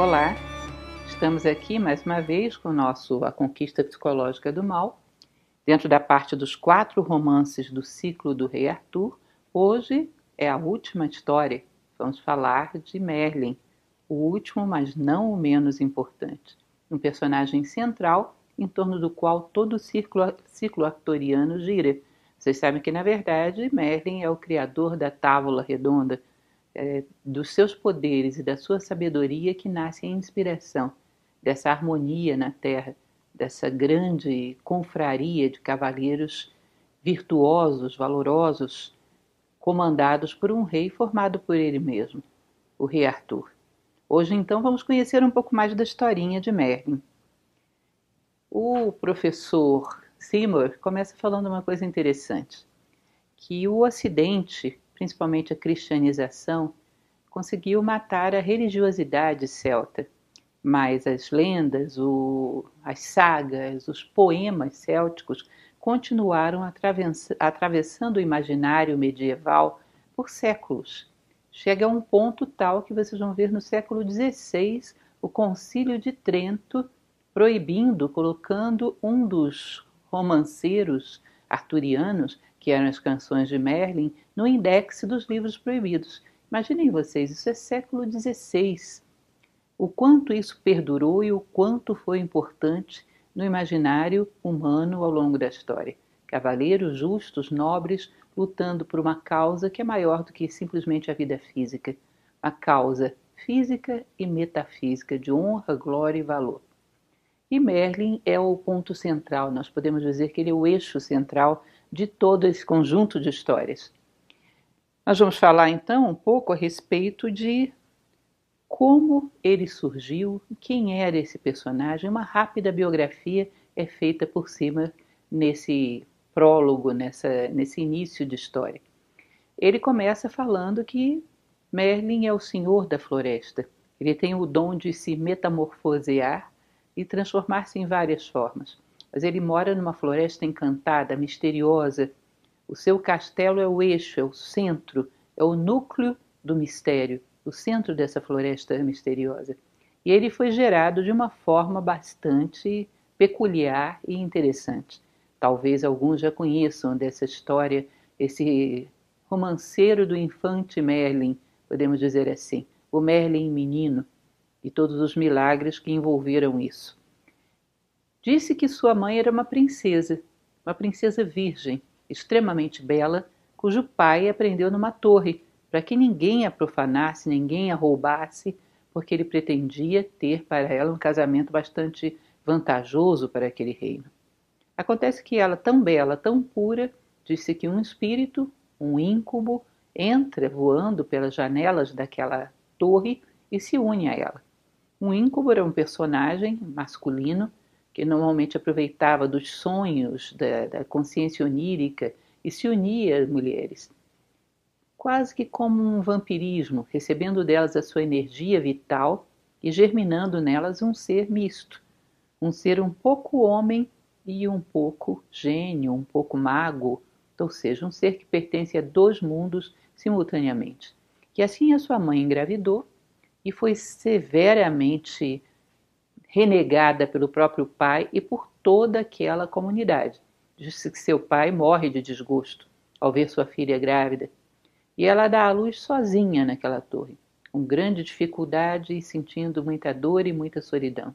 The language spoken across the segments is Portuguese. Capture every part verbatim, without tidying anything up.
Olá, estamos aqui mais uma vez com o nosso A Conquista Psicológica do Mal, dentro da parte dos quatro romances do ciclo do Rei Arthur. Hoje é a última história, vamos falar de Merlin, o último, mas não o menos importante, um personagem central em torno do qual todo o ciclo, ciclo arturiano gira. Vocês sabem que, na verdade, Merlin é o criador da Távola Redonda, é, dos seus poderes e da sua sabedoria que nasce a inspiração dessa harmonia na Terra, dessa grande confraria de cavaleiros virtuosos, valorosos, comandados por um rei formado por ele mesmo, o Rei Arthur. Hoje, então, vamos conhecer um pouco mais da historinha de Merlin. O professor Seymour começa falando uma coisa interessante, que o Ocidente, principalmente a cristianização, conseguiu matar a religiosidade celta, mas as lendas, o, as sagas, os poemas célticos continuaram atravessando o imaginário medieval por séculos. Chega a um ponto tal que vocês vão ver no século dezesseis o Concílio de Trento proibindo, colocando um dos romanceiros arturianos, que eram as canções de Merlin, no índex dos livros proibidos. Imaginem vocês, isso é século dezesseis. O quanto isso perdurou e o quanto foi importante no imaginário humano ao longo da história. Cavaleiros justos, nobres, lutando por uma causa que é maior do que simplesmente a vida física. Uma causa física e metafísica de honra, glória e valor. E Merlin é o ponto central, nós podemos dizer que ele é o eixo central de todo esse conjunto de histórias. Nós vamos falar então um pouco a respeito de como ele surgiu, quem era esse personagem. Uma rápida biografia é feita por cima nesse prólogo, nessa, nesse início de história. Ele começa falando que Merlin é o senhor da floresta. Ele tem o dom de se metamorfosear e transformar-se em várias formas. Mas ele mora numa floresta encantada, misteriosa. O seu castelo é o eixo, é o centro, é o núcleo do mistério, o centro dessa floresta misteriosa. E ele foi gerado de uma forma bastante peculiar e interessante. Talvez alguns já conheçam dessa história, esse romanceiro do infante Merlin, podemos dizer assim, o Merlin menino, e todos os milagres que envolveram isso. Disse que sua mãe era uma princesa, uma princesa virgem, extremamente bela, cujo pai a prendeu numa torre, para que ninguém a profanasse, ninguém a roubasse, porque ele pretendia ter para ela um casamento bastante vantajoso para aquele reino. Acontece que ela, tão bela, tão pura, disse que um espírito, um íncubo, entra voando pelas janelas daquela torre e se une a ela. Um íncubo era um personagem masculino que normalmente aproveitava dos sonhos, da, da consciência onírica e se unia às mulheres, quase que como um vampirismo, recebendo delas a sua energia vital e germinando nelas um ser misto, um ser um pouco homem e um pouco gênio, um pouco mago, ou seja, um ser que pertence a dois mundos simultaneamente. Que assim a sua mãe engravidou e foi severamente renegada pelo próprio pai e por toda aquela comunidade. Disse que seu pai morre de desgosto ao ver sua filha grávida. E ela dá à luz sozinha naquela torre, com grande dificuldade e sentindo muita dor e muita solidão.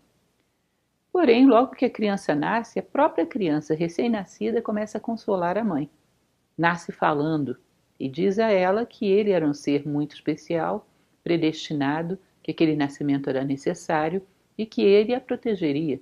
Porém, logo que a criança nasce, a própria criança recém-nascida começa a consolar a mãe. Nasce falando e diz a ela que ele era um ser muito especial, predestinado, que aquele nascimento era necessário e que ele a protegeria.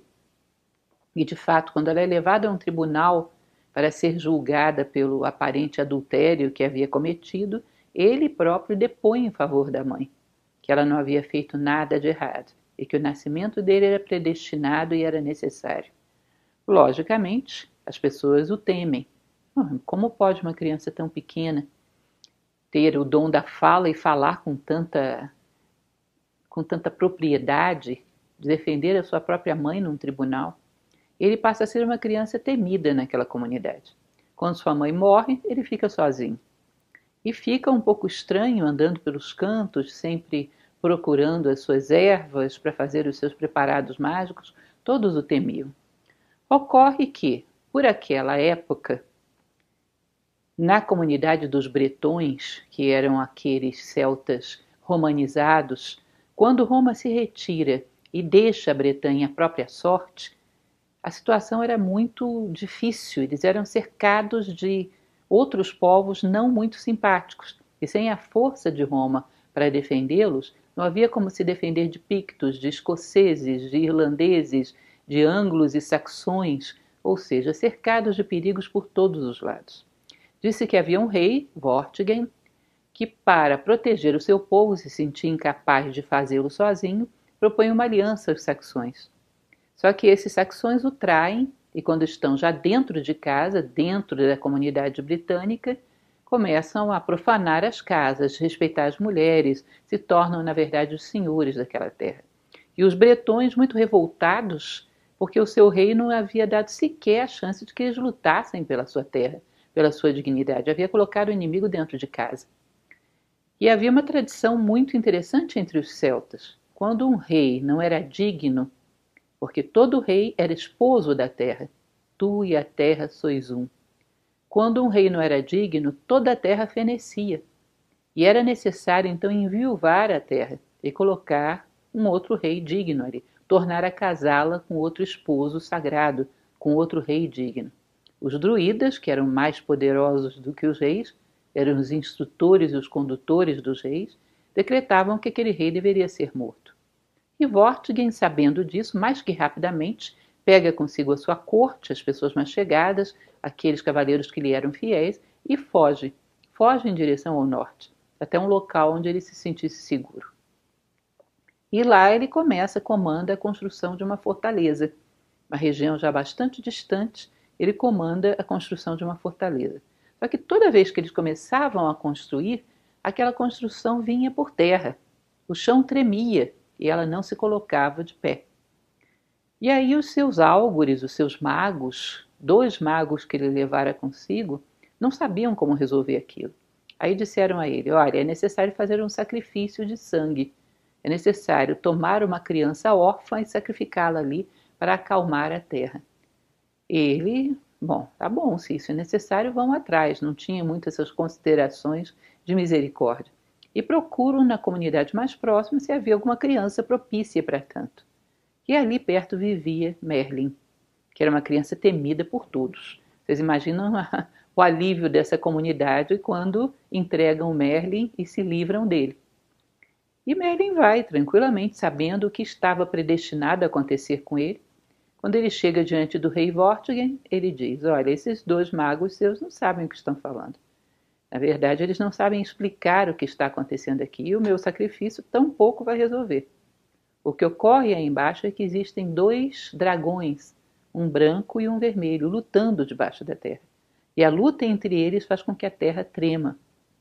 E, de fato, quando ela é levada a um tribunal para ser julgada pelo aparente adultério que havia cometido, ele próprio depõe em favor da mãe, que ela não havia feito nada de errado e que o nascimento dele era predestinado e era necessário. Logicamente, as pessoas o temem. Como pode uma criança tão pequena ter o dom da fala e falar com tanta, com tanta propriedade, defender a sua própria mãe num tribunal? Ele passa a ser uma criança temida naquela comunidade. Quando sua mãe morre, ele fica sozinho. E fica um pouco estranho andando pelos cantos, sempre procurando as suas ervas para fazer os seus preparados mágicos, todos o temiam. Ocorre que, por aquela época, na comunidade dos bretões, que eram aqueles celtas romanizados, quando Roma se retira e deixa a Bretanha à própria sorte, a situação era muito difícil. Eles eram cercados de outros povos não muito simpáticos, e sem a força de Roma para defendê-los, não havia como se defender de pictos, de escoceses, de irlandeses, de anglos e saxões, ou seja, cercados de perigos por todos os lados. Disse que havia um rei, Vortigern, que para proteger o seu povo se sentia incapaz de fazê-lo sozinho, propõe uma aliança aos saxões. Só que esses saxões o traem e quando estão já dentro de casa, dentro da comunidade britânica, começam a profanar as casas, respeitar as mulheres, se tornam, na verdade, os senhores daquela terra. E os bretões, muito revoltados, porque o seu rei não havia dado sequer a chance de que eles lutassem pela sua terra, pela sua dignidade, havia colocado o inimigo dentro de casa. E havia uma tradição muito interessante entre os celtas. Quando um rei não era digno, porque todo rei era esposo da terra, tu e a terra sois um. Quando um rei não era digno, toda a terra fenecia. E era necessário então enviuvar a terra e colocar um outro rei digno ali, tornar a casá-la com outro esposo sagrado, com outro rei digno. Os druidas, que eram mais poderosos do que os reis, eram os instrutores e os condutores dos reis, decretavam que aquele rei deveria ser morto. E Vortigern, sabendo disso, mais que rapidamente, pega consigo a sua corte, as pessoas mais chegadas, aqueles cavaleiros que lhe eram fiéis, e foge, foge em direção ao norte, até um local onde ele se sentisse seguro. E lá ele começa, comanda a construção de uma fortaleza, uma região já bastante distante, ele comanda a construção de uma fortaleza. Só que toda vez que eles começavam a construir, aquela construção vinha por terra, o chão tremia e ela não se colocava de pé. E aí os seus álgures, os seus magos, dois magos que ele levara consigo, não sabiam como resolver aquilo. Aí disseram a ele, olha, é necessário fazer um sacrifício de sangue, é necessário tomar uma criança órfã e sacrificá-la ali para acalmar a terra. Ele, bom, tá bom, se isso é necessário, vão atrás, não tinha muitas essas considerações de misericórdia. E procuram na comunidade mais próxima se havia alguma criança propícia para tanto. E ali perto vivia Merlin, que era uma criança temida por todos. Vocês imaginam a, o alívio dessa comunidade quando entregam Merlin e se livram dele. E Merlin vai tranquilamente, sabendo o que estava predestinado a acontecer com ele. Quando ele chega diante do rei Vortigern, ele diz, olha, esses dois magos seus não sabem o que estão falando. Na verdade, eles não sabem explicar o que está acontecendo aqui e o meu sacrifício tampouco vai resolver. O que ocorre aí embaixo é que existem dois dragões, um branco e um vermelho, lutando debaixo da terra. E a luta entre eles faz com que a terra trema.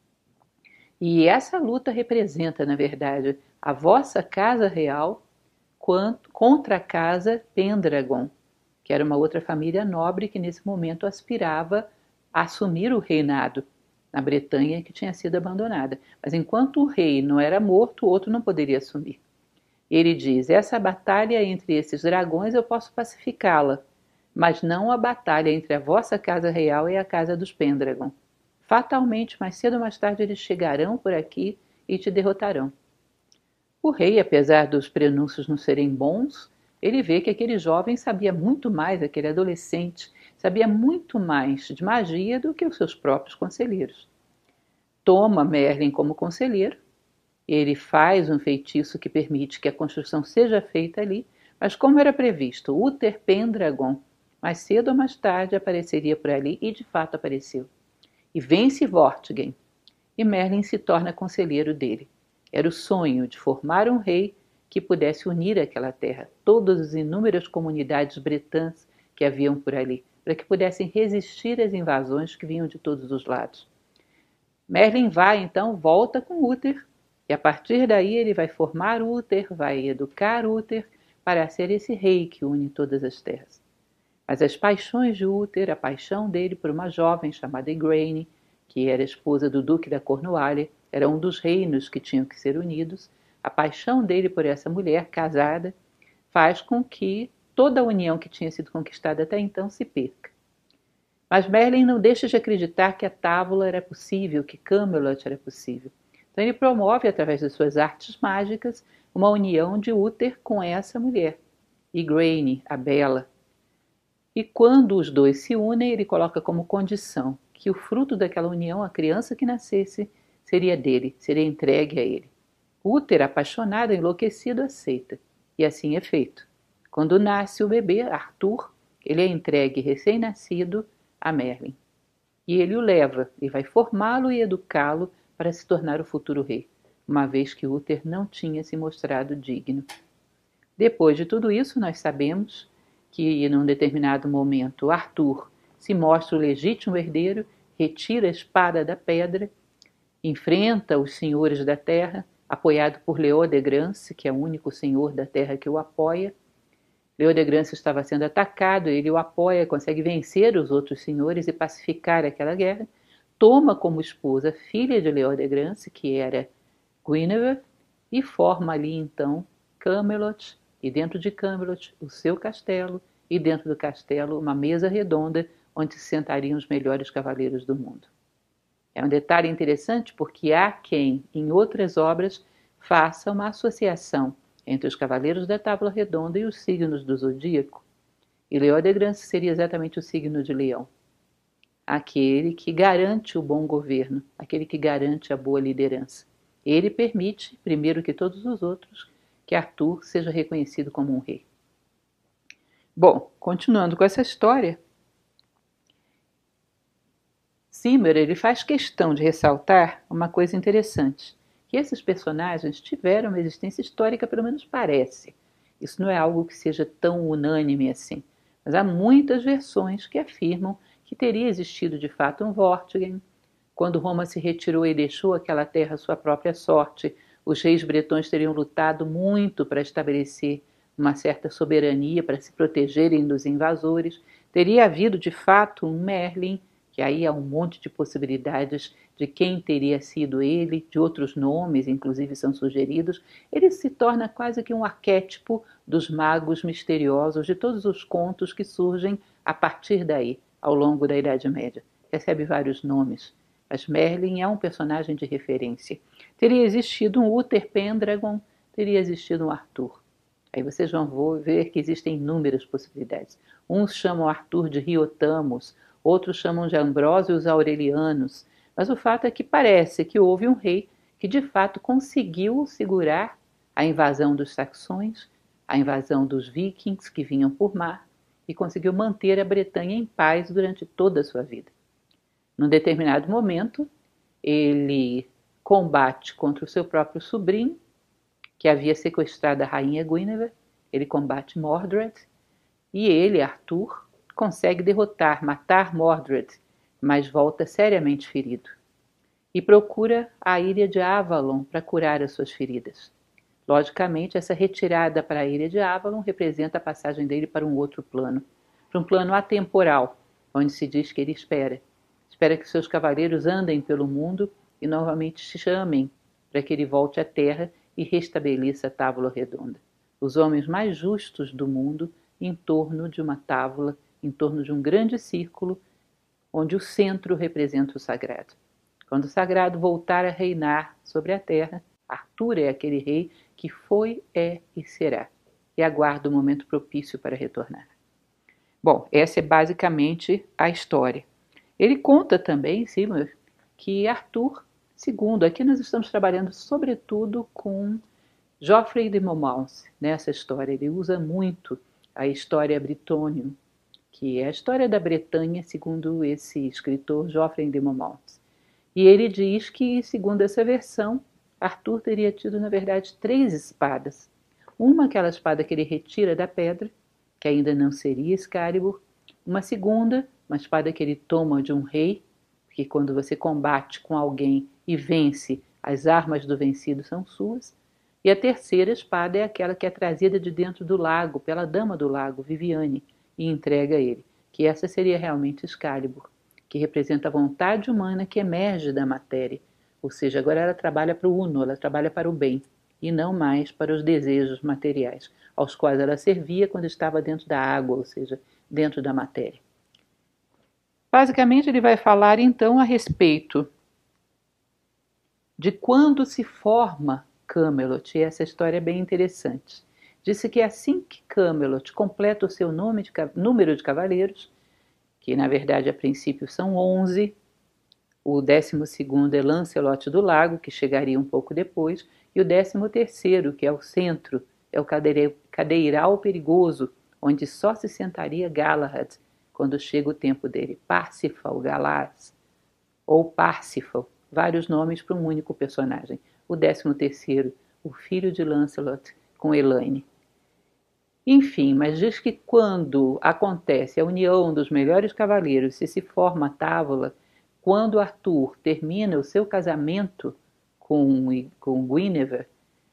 E essa luta representa, na verdade, a vossa casa real contra a casa Pendragon, que era uma outra família nobre que nesse momento aspirava a assumir o reinado na Bretanha que tinha sido abandonada. Mas enquanto o rei não era morto, o outro não poderia assumir. Ele diz, essa batalha entre esses dragões eu posso pacificá-la, mas não a batalha entre a vossa casa real e a casa dos Pendragon. Fatalmente, mais cedo ou mais tarde, eles chegarão por aqui e te derrotarão. O rei, apesar dos prenúncios não serem bons, ele vê que aquele jovem sabia muito mais, aquele adolescente, sabia muito mais de magia do que os seus próprios conselheiros. Toma Merlin como conselheiro, ele faz um feitiço que permite que a construção seja feita ali, mas como era previsto, Uther Pendragon, mais cedo ou mais tarde, apareceria por ali e de fato apareceu. E vence Vortigern, e Merlin se torna conselheiro dele. Era o sonho de formar um rei que pudesse unir aquela terra, todas as inúmeras comunidades bretãs que haviam por ali, para que pudessem resistir às invasões que vinham de todos os lados. Merlin vai, então, volta com Uther, e a partir daí ele vai formar Uther, vai educar Uther, para ser esse rei que une todas as terras. Mas as paixões de Uther, a paixão dele por uma jovem chamada Igraine, que era esposa do duque da Cornualha, era um dos reinos que tinham que ser unidos, A paixão dele por essa mulher casada faz com que toda a união que tinha sido conquistada até então se perca. Mas Merlin não deixa de acreditar que a tábua era possível, que Camelot era possível. Então ele promove, através das suas artes mágicas, uma união de Uther com essa mulher, Igraine, a Bela. E quando os dois se unem, ele coloca como condição que o fruto daquela união, a criança que nascesse, seria dele, seria entregue a ele. Uther, apaixonado, enlouquecido, aceita. E assim é feito. Quando nasce o bebê, Arthur, ele é entregue recém-nascido a Merlin. E ele o leva e vai formá-lo e educá-lo para se tornar o futuro rei, uma vez que Uther não tinha se mostrado digno. Depois de tudo isso, nós sabemos que, num determinado momento, Arthur se mostra o legítimo herdeiro, retira a espada da pedra, enfrenta os senhores da terra, apoiado por Leodegrance, que é o único senhor da terra que o apoia. Leodegrance estava sendo atacado, ele o apoia, consegue vencer os outros senhores e pacificar aquela guerra, toma como esposa a filha de Leodegrance, que era Guinevere, e forma ali então Camelot, e dentro de Camelot o seu castelo, e dentro do castelo uma mesa redonda onde se sentariam os melhores cavaleiros do mundo. É um detalhe interessante porque há quem, em outras obras, faça uma associação entre os cavaleiros da Tábua Redonda e os signos do zodíaco. E Leodegrance seria exatamente o signo de Leão, aquele que garante o bom governo, aquele que garante a boa liderança. Ele permite, primeiro que todos os outros, que Arthur seja reconhecido como um rei. Bom, continuando com essa história, Cimmer ele faz questão de ressaltar uma coisa interessante, que esses personagens tiveram uma existência histórica, pelo menos parece. Isso não é algo que seja tão unânime assim, mas há muitas versões que afirmam que teria existido de fato um Vortigern. Quando Roma se retirou e deixou aquela terra à sua própria sorte, os reis bretões teriam lutado muito para estabelecer uma certa soberania, para se protegerem dos invasores. Teria havido de fato um Merlin, que aí há um monte de possibilidades de quem teria sido ele, de outros nomes, inclusive são sugeridos. Ele se torna quase que um arquétipo dos magos misteriosos, de todos os contos que surgem a partir daí, ao longo da Idade Média. Recebe vários nomes, mas Merlin é um personagem de referência. Teria existido um Uther Pendragon, teria existido um Arthur. Aí vocês vão ver que existem inúmeras possibilidades. Uns chamam Arthur de Riotamos, outros chamam de Ambrósios Aurelianos, mas o fato é que parece que houve um rei que de fato conseguiu segurar a invasão dos saxões, a invasão dos vikings que vinham por mar, e conseguiu manter a Bretanha em paz durante toda a sua vida. Num determinado momento, ele combate contra o seu próprio sobrinho, que havia sequestrado a rainha Guinevere. Ele combate Mordred, e ele, Arthur, consegue derrotar, matar Mordred, mas volta seriamente ferido. E procura a ilha de Avalon para curar as suas feridas. Logicamente, essa retirada para a ilha de Avalon representa a passagem dele para um outro plano, para um plano atemporal, onde se diz que ele espera. Espera que seus cavaleiros andem pelo mundo e novamente chamem para que ele volte à terra e restabeleça a Tábua Redonda. Os homens mais justos do mundo em torno de uma tábua, em torno de um grande círculo, onde o centro representa o sagrado. Quando o sagrado voltar a reinar sobre a terra, Arthur é aquele rei que foi, é e será, e aguarda o momento propício para retornar. Bom, essa é basicamente a história. Ele conta também, Cimmer, que Arthur segundo, aqui nós estamos trabalhando sobretudo com Geoffrey de Monmouth nessa história. Ele usa muito a história Britônia, que é a história da Bretanha, segundo esse escritor Geoffrey de Monmouth. E ele diz que, segundo essa versão, Arthur teria tido, na verdade, três espadas. Uma, aquela espada que ele retira da pedra, que ainda não seria Excalibur. Uma segunda, uma espada que ele toma de um rei, porque quando você combate com alguém e vence, as armas do vencido são suas. E a terceira espada é aquela que é trazida de dentro do lago, pela dama do lago, Viviane, e entrega a ele, que essa seria realmente Excalibur, que representa a vontade humana que emerge da matéria. Ou seja, agora ela trabalha para o uno, ela trabalha para o bem. e não mais para os desejos materiais, aos quais ela servia quando estava dentro da água, ou seja, dentro da matéria. Basicamente, ele vai falar então a respeito de quando se forma Camelot, e essa história é bem interessante. Disse que assim que Camelot completa o seu nome de, número de cavaleiros, que na verdade a princípio são onze, o décimo segundo é Lancelot do Lago, que chegaria um pouco depois, e o décimo terceiro, que é o centro, é o cadeiral perigoso, onde só se sentaria Galahad quando chega o tempo dele. Parsifal, Galaz, ou Parsifal, vários nomes para um único personagem. O décimo terceiro, o filho de Lancelot com Elaine. Enfim, mas diz que quando acontece a união dos melhores cavaleiros e se forma a tábua, quando Arthur termina o seu casamento com, com Guinevere,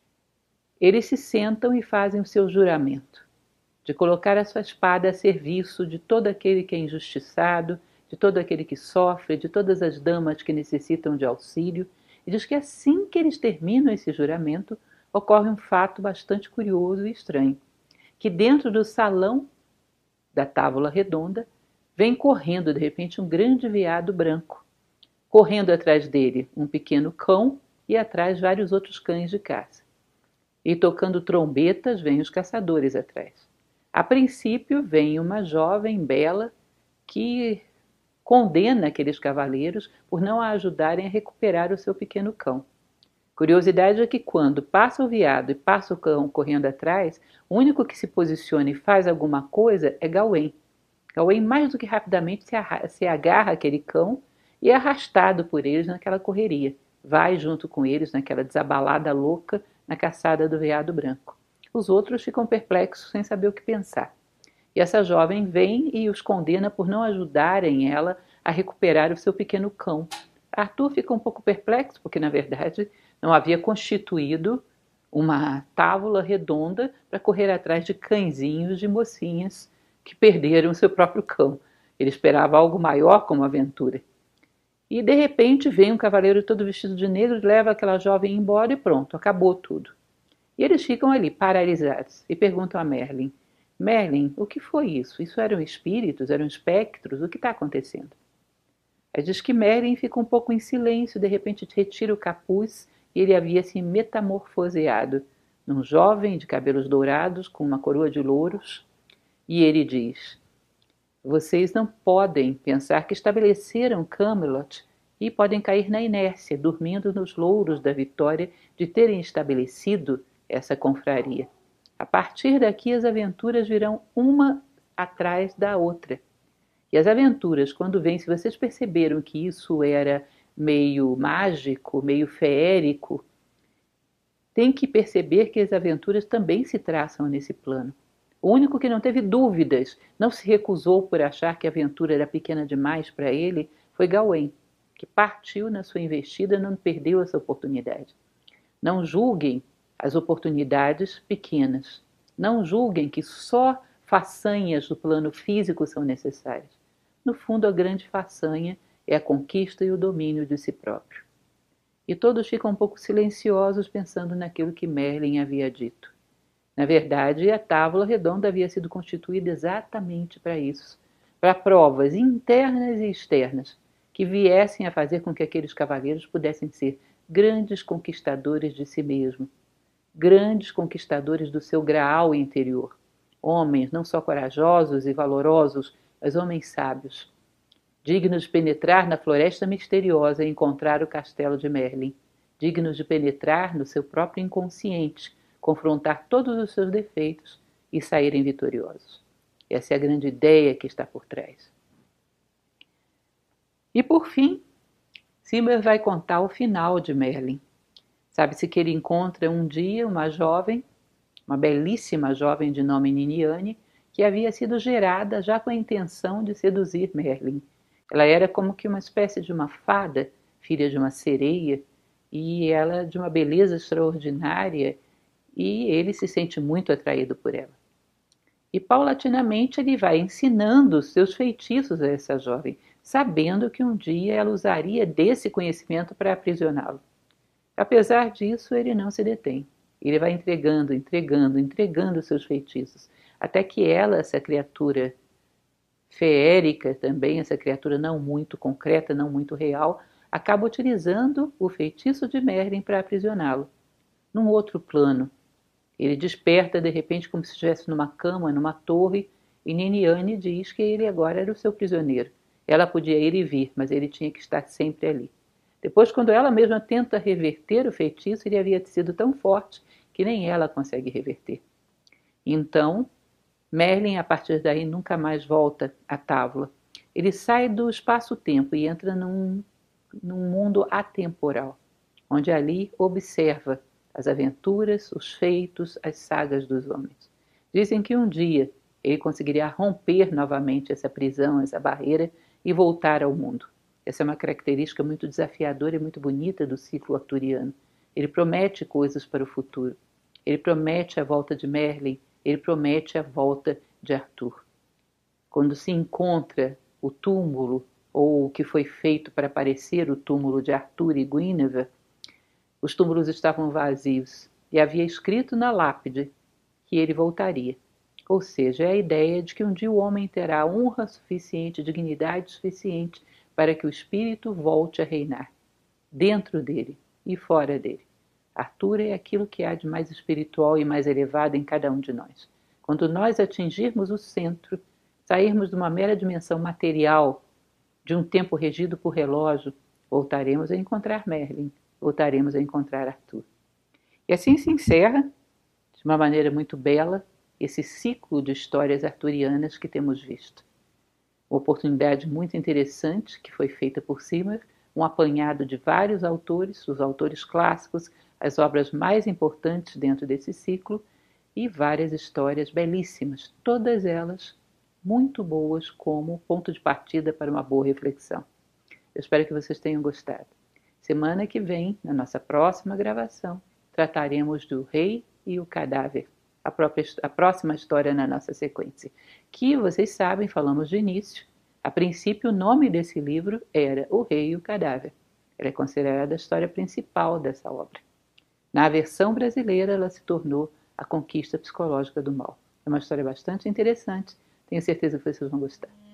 eles se sentam e fazem o seu juramento de colocar a sua espada a serviço de todo aquele que é injustiçado, de todo aquele que sofre, de todas as damas que necessitam de auxílio. E diz que assim que eles terminam esse juramento, ocorre um fato bastante curioso e estranho, que dentro do salão da tábua redonda vem correndo de repente um grande veado branco, correndo atrás dele um pequeno cão e atrás vários outros cães de caça. E tocando trombetas vêm os caçadores atrás. A princípio vem uma jovem bela que condena aqueles cavaleiros por não a ajudarem a recuperar o seu pequeno cão. Curiosidade é que quando passa o veado e passa o cão correndo atrás, o único que se posiciona e faz alguma coisa é Gawain. Gawain mais do que rapidamente se, se agarra àquele cão e é arrastado por eles naquela correria. Vai junto com eles naquela desabalada louca na caçada do veado branco. Os outros ficam perplexos sem saber o que pensar. E essa jovem vem e os condena por não ajudarem ela a recuperar o seu pequeno cão. Arthur fica um pouco perplexo, porque na verdade não havia constituído uma tábua redonda para correr atrás de cãezinhos de mocinhas que perderam o seu próprio cão. Ele esperava algo maior como aventura. E de repente vem um cavaleiro todo vestido de negro, leva aquela jovem embora e pronto, acabou tudo. E eles ficam ali paralisados e perguntam a Merlin: Merlin, o que foi isso? Isso eram espíritos, eram espectros? O que está acontecendo? Aí diz que Merlin fica um pouco em silêncio, de repente retira o capuz e ele havia se metamorfoseado num jovem de cabelos dourados com uma coroa de louros. E ele diz: vocês não podem pensar que estabeleceram Camelot e podem cair na inércia, dormindo nos louros da vitória de terem estabelecido essa confraria. A partir daqui as aventuras virão uma atrás da outra. E as aventuras, quando vêm, se vocês perceberam que isso era meio mágico, meio feérico, tem que perceber que as aventuras também se traçam nesse plano. O único que não teve dúvidas, não se recusou por achar que a aventura era pequena demais para ele, foi Gawain, que partiu na sua investida e não perdeu essa oportunidade. Não julguem as oportunidades pequenas. Não julguem que só façanhas do plano físico são necessárias. No fundo, a grande façanha é a conquista e o domínio de si próprio. E todos ficam um pouco silenciosos pensando naquilo que Merlin havia dito. Na verdade, a tábua redonda havia sido constituída exatamente para isso, para provas internas e externas que viessem a fazer com que aqueles cavaleiros pudessem ser grandes conquistadores de si mesmos, grandes conquistadores do seu graal interior, homens não só corajosos e valorosos, mas homens sábios, dignos de penetrar na floresta misteriosa e encontrar o castelo de Merlin, dignos de penetrar no seu próprio inconsciente, confrontar todos os seus defeitos e saírem vitoriosos. Essa é a grande ideia que está por trás. E por fim, Cimber vai contar o final de Merlin. Sabe-se que ele encontra um dia uma jovem, uma belíssima jovem de nome Niniane, que havia sido gerada já com a intenção de seduzir Merlin. Ela era como que uma espécie de uma fada, filha de uma sereia, e ela de uma beleza extraordinária, e ele se sente muito atraído por ela. E paulatinamente ele vai ensinando os seus feitiços a essa jovem, sabendo que um dia ela usaria desse conhecimento para aprisioná-lo. Apesar disso, ele não se detém. Ele vai entregando, entregando, entregando os seus feitiços, até que ela, essa criatura feérica também, essa criatura não muito concreta, não muito real, acaba utilizando o feitiço de Merlin para aprisioná-lo. Num outro plano, ele desperta de repente como se estivesse numa cama, numa torre, e Niniane diz que ele agora era o seu prisioneiro. Ela podia ir e vir, mas ele tinha que estar sempre ali. Depois, quando ela mesma tenta reverter o feitiço, ele havia sido tão forte que nem ela consegue reverter. Então, Merlin, a partir daí, nunca mais volta à Távola. Ele sai do espaço-tempo e entra num, num mundo atemporal, onde ali observa as aventuras, os feitos, as sagas dos homens. Dizem que um dia ele conseguiria romper novamente essa prisão, essa barreira e voltar ao mundo. Essa é uma característica muito desafiadora e muito bonita do ciclo arturiano. Ele promete coisas para o futuro. Ele promete a volta de Merlin, ele promete a volta de Arthur. Quando se encontra o túmulo, ou o que foi feito para parecer o túmulo de Arthur e Guinevere, os túmulos estavam vazios e havia escrito na lápide que ele voltaria. Ou seja, é a ideia de que um dia o homem terá honra suficiente, dignidade suficiente para que o espírito volte a reinar, dentro dele e fora dele. Arthur é aquilo que há de mais espiritual e mais elevado em cada um de nós. Quando nós atingirmos o centro, sairmos de uma mera dimensão material, de um tempo regido por relógio, voltaremos a encontrar Merlin, voltaremos a encontrar Arthur. E assim se encerra, de uma maneira muito bela, esse ciclo de histórias arturianas que temos visto. Uma oportunidade muito interessante que foi feita por Simar, um apanhado de vários autores, os autores clássicos, as obras mais importantes dentro desse ciclo e várias histórias belíssimas, todas elas muito boas como ponto de partida para uma boa reflexão. Eu espero que vocês tenham gostado. Semana que vem, na nossa próxima gravação, trataremos do Rei e o Cadáver, a, própria, a próxima história na nossa sequência, que vocês sabem, falamos de início, a princípio o nome desse livro era O Rei e o Cadáver. Ela é considerada a história principal dessa obra. Na versão brasileira, ela se tornou A Conquista Psicológica do Mal. É uma história bastante interessante, tenho certeza que vocês vão gostar.